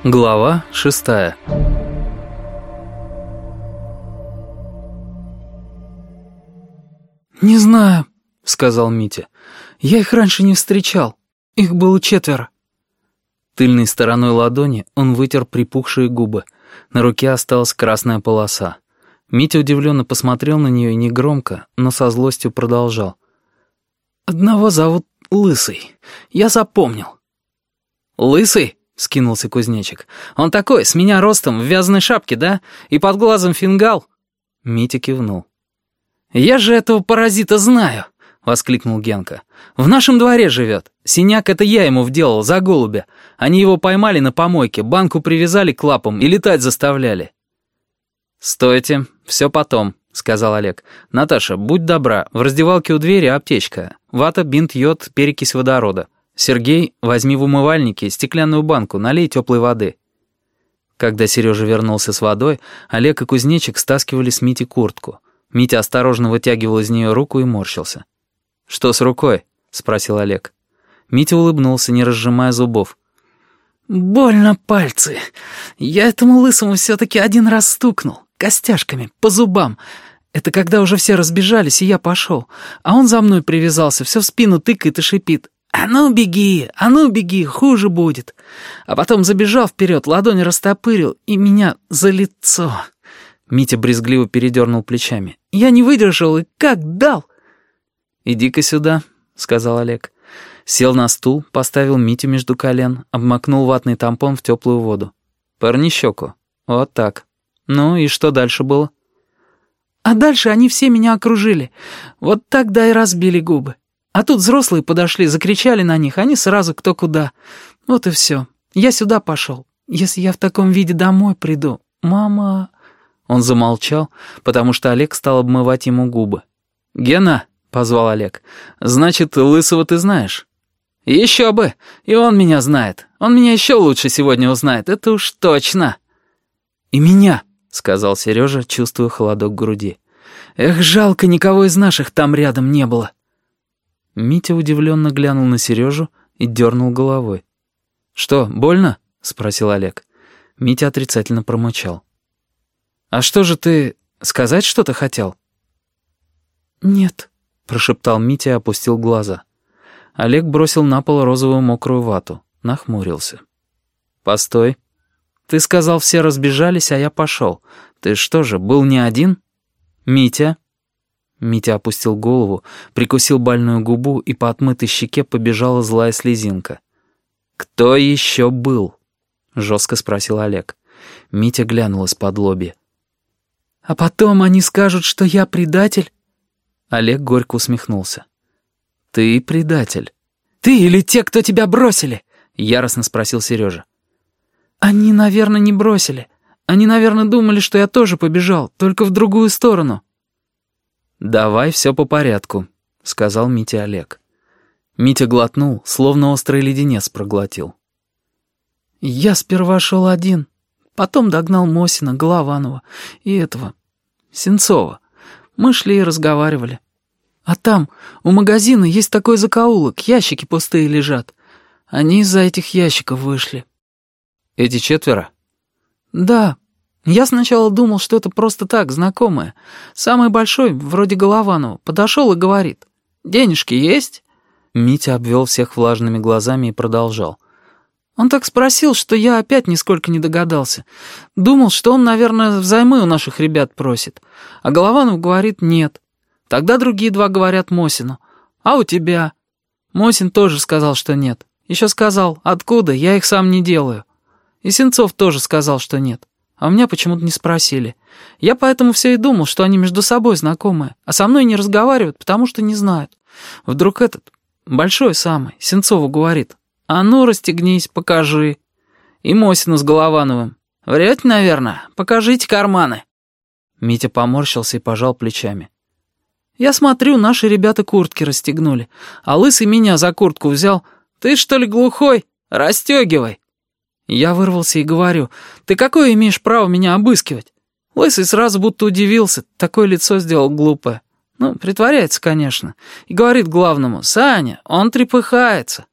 Глава 6. «Не знаю», — сказал Митя. «Я их раньше не встречал. Их было 4». Тыльной стороной ладони он вытер припухшие губы. На руке осталась красная полоса. Митя удивленно посмотрел на нее и негромко, но со злостью продолжал. «Одного зовут Лысый. Я запомнил». «Лысый?» — скинулся кузнечик. «Он такой, с меня ростом, в вязаной шапке, да? И под глазом фингал?» Митя кивнул. «Я же этого паразита знаю!» — воскликнул Генка. «В нашем дворе живет. Синяк это я ему вделал за голубя. Они его поймали на помойке, банку привязали к лапам и летать заставляли». «Стойте, все потом», — сказал Олег. «Наташа, будь добра, в раздевалке у двери аптечка. Вата, бинт, йод, перекись водорода. Сергей, возьми в умывальнике стеклянную банку, налей теплой воды». Когда Сережа вернулся с водой, Олег и кузнечик стаскивали с Мити куртку. Митя осторожно вытягивал из нее руку и морщился. «Что с рукой?» — спросил Олег. Митя улыбнулся, не разжимая зубов. «Больно пальцы. Я этому Лысому все-таки один раз стукнул. Костяшками, по зубам. Это когда уже все разбежались, и я пошел. А он за мной привязался, все в спину тыкает и шипит. А ну беги, хуже будет. А потом забежал вперед, ладонь растопырил, и меня за лицо». Митя брезгливо передернул плечами. «Я не выдержал и как дал!» «Иди-ка сюда», — сказал Олег. Сел на стул, поставил Митю между колен, обмакнул ватный тампон в теплую воду. «Пырни щеку. Вот так. Ну и что дальше было?» «А дальше они все меня окружили. Вот тогда и разбили губы. А тут взрослые подошли, закричали на них, они сразу кто куда. Вот и все. Я сюда пошел. Если я в таком виде домой приду, мама...» Он замолчал, потому что Олег стал обмывать ему губы. «Гена», — позвал Олег, — «значит, Лысого ты знаешь?» «Еще бы! И он меня знает. Он меня еще лучше сегодня узнает, это уж точно!» «И меня», — сказал Сережа, чувствуя холодок в груди. «Эх, жалко, никого из наших там рядом не было». Митя удивленно глянул на Сережу и дернул головой. «Что, больно?» — спросил Олег. Митя отрицательно промычал. «А что же ты... сказать что-то хотел?» «Нет», — прошептал Митя и опустил глаза. Олег бросил на пол розовую мокрую вату, нахмурился. «Постой. Ты сказал, все разбежались, а я пошел. Ты что же, был не один? Митя?» Митя опустил голову, прикусил больную губу, и по отмытой щеке побежала злая слезинка. «Кто еще был?» — жестко спросил Олег. Митя глянул из-под лобья. «А потом они скажут, что я предатель?» Олег горько усмехнулся. «Ты предатель». «Ты или те, кто тебя бросили?» — яростно спросил Сережа. «Они, наверное, не бросили. Они, наверное, думали, что я тоже побежал, только в другую сторону». «Давай все по порядку», — сказал Митя Олег. Митя глотнул, словно острый леденец проглотил. «Я сперва шел один, потом догнал Мосина, Голованова и этого, Сенцова. Мы шли и разговаривали. А там, у магазина, есть такой закоулок, ящики пустые лежат. Они из-за этих ящиков вышли». «Эти 4?» «Да. Я сначала думал, что это просто так, знакомые. Самый большой, вроде Голованова, подошел и говорит: «Денежки есть?» Митя обвел всех влажными глазами и продолжал. Он так спросил, что я опять нисколько не догадался. Думал, что он, наверное, взаймы у наших ребят просит. А Голованов говорит: «Нет». Тогда другие 2 говорят Мосину: «А у тебя?» Мосин тоже сказал, что нет. Еще сказал: «Откуда? Я их сам не делаю». И Сенцов тоже сказал, что нет. А у меня почему-то не спросили. Я поэтому все и думал, что они между собой знакомые, а со мной не разговаривают, потому что не знают. Вдруг этот, большой самый, Сенцову говорит: «А ну, расстегнись, покажи». И Мосину с Головановым: «Врете, наверное? Покажите карманы». Митя поморщился и пожал плечами. «Я смотрю, наши ребята куртки расстегнули, а Лысый меня за куртку взял. Ты что ли глухой? Расстегивай». Я вырвался и говорю: «Ты какое имеешь право меня обыскивать?» Лысый сразу будто удивился, такое лицо сделал глупое. Ну, притворяется, конечно. И говорит главному: «Саня, он трепыхается».